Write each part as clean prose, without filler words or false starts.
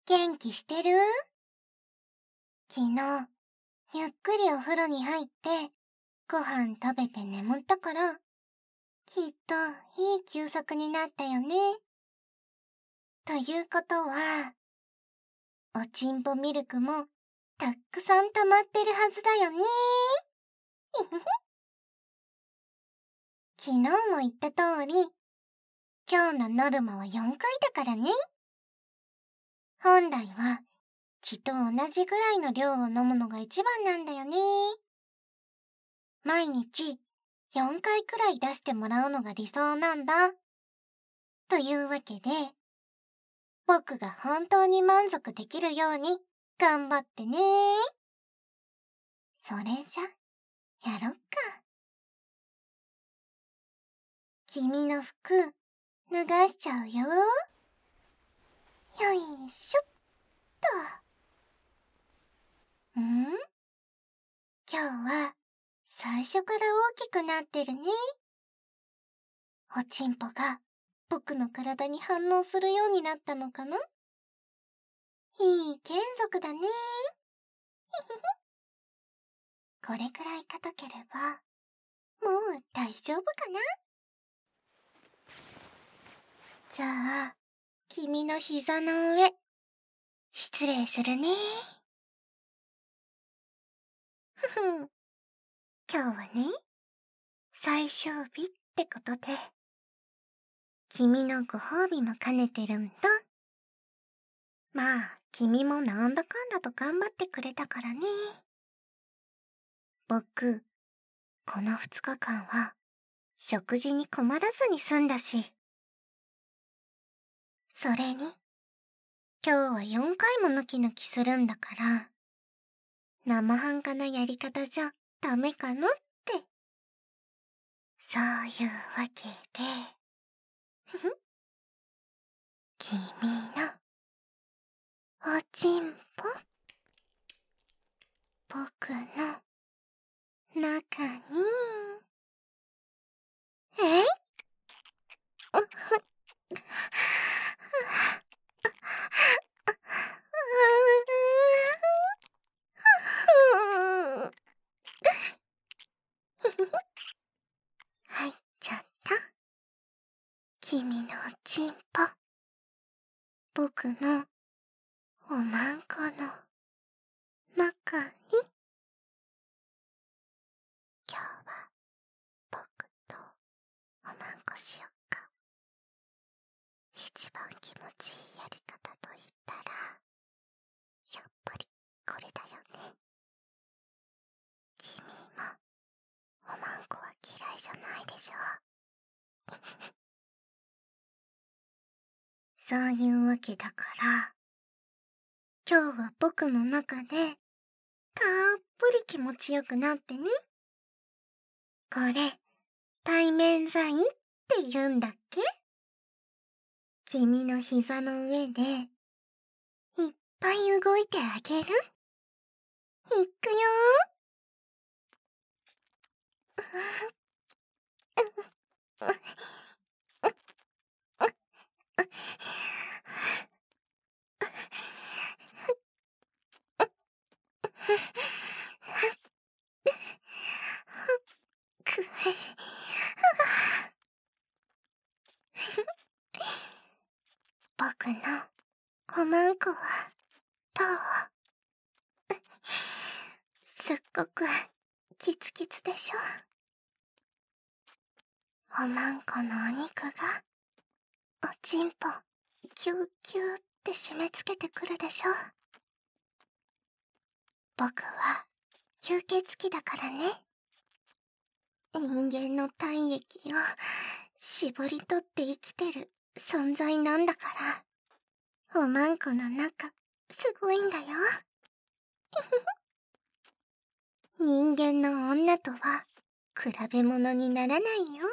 元気してる？昨日、ゆっくりお風呂に入って、ご飯食べて眠ったから、きっといい休息になったよね。ということは、おちんぽミルクもたくさん溜まってるはずだよね。昨日も言った通り、今日のノルマは4回だからね。本来は血と同じぐらいの量を飲むのが一番なんだよね。毎日4回くらい出してもらうのが理想なんだ。というわけで、僕が本当に満足できるように頑張ってね。それじゃ、やろっか。君の服、脱がしちゃうよ。よいしょっと。今日は最初から大きくなってるね。おちんぽが僕の体に反応するようになったのかな？いい眷属だね。これくらい硬ければ、もう大丈夫かな？じゃあ、君の膝の上、失礼するね。ふふん。今日はね、最終日ってことで、君のご褒美も兼ねてるんだ。まあ、君もなんだかんだと頑張ってくれたからね。僕、この2日間は、食事に困らずに済んだし。それに、今日は4回もヌキヌキするんだから、生半可なやり方じゃダメかなって。そういうわけで、ふふ。君の、おちんぽ、僕の、中に、えい？入っちゃった。君のおちんぽ。僕のおまんこの中に。今日は僕とおまんこしよっか。一番気持ちいいやり方と言ったら、やっぱりこれだよね。君もおまんこは嫌いじゃないでしょ。そういうわけだから、今日は僕の中でたっぷり気持ちよくなってね。これ、対面剤って言うんだっけ？君の膝の上で、いっぱい動いてあげる？いくよ僕のおまんこはどう？すっごくキツキツでしょ？おまんこのお肉がおちんぽキューキューって締め付けてくるでしょ？僕は吸血鬼だからね。人間の体液を絞り取って生きてる存在なんだから、おまんこの中すごいんだよ。人間の女とは比べ物にならないよ。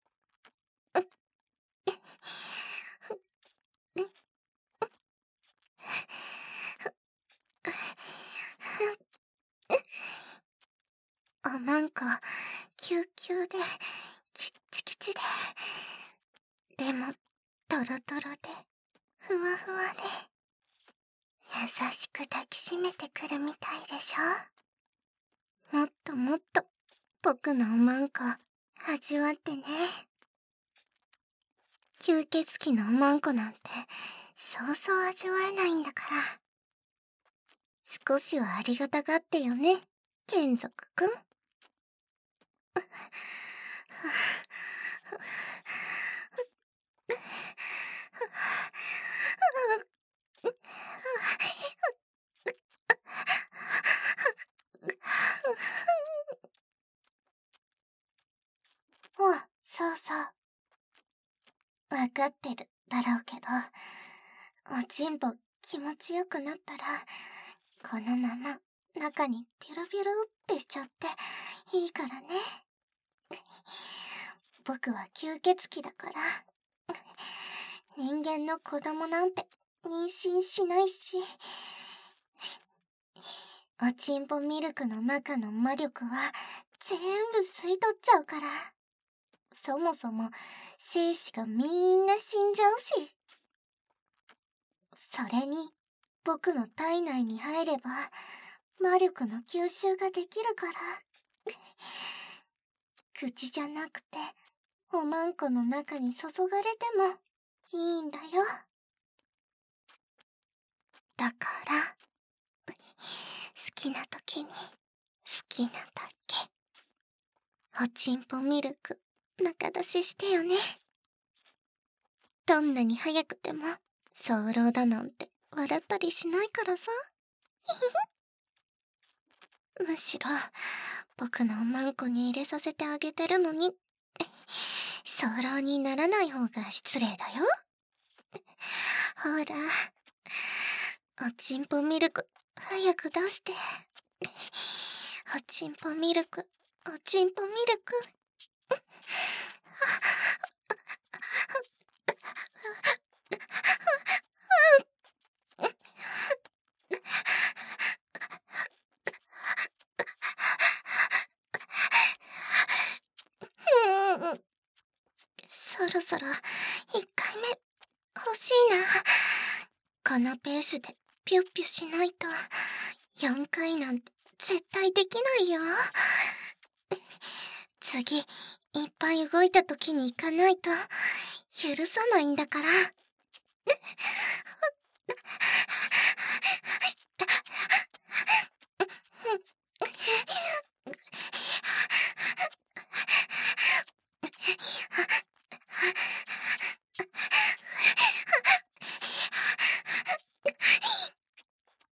おまんこキューキューでキッチキチで、でもトロトロでふわふわで、 優しく抱きしめてくるみたいでしょ。もっともっと僕のおまんこ味わってね。吸血鬼のおまんこなんてそうそう味わえないんだから。少しはありがたがってよね、眷属くん。そうそう。わかってるだろうけど、おちんぽ気持ちよくなったら、このまま中にピュルピュルってしちゃっていいからね。僕は吸血鬼だから、人間の子供なんて妊娠しないし、おちんぽミルクの中の魔力は全部吸い取っちゃうから。そもそも精子がみんな死んじゃうし。それに僕の体内に入れば魔力の吸収ができるから。口じゃなくておまんこの中に注がれてもいいんだよ。だから好きな時に好きなだけおちんぽミルク中出ししてよね。どんなに早くても早漏だなんて笑ったりしないからさ。むしろ僕のおまんこに入れさせてあげてるのに早漏にならない方が失礼だよ。ほら、おちんぽミルク早く出して。おちんぽミルク、おちんぽミルク。そろそろ1回目欲しいな。このペースでピュッピュしないと4回なんて絶対できないよ。次いっぱい動いた時に行かないと許さないんだから。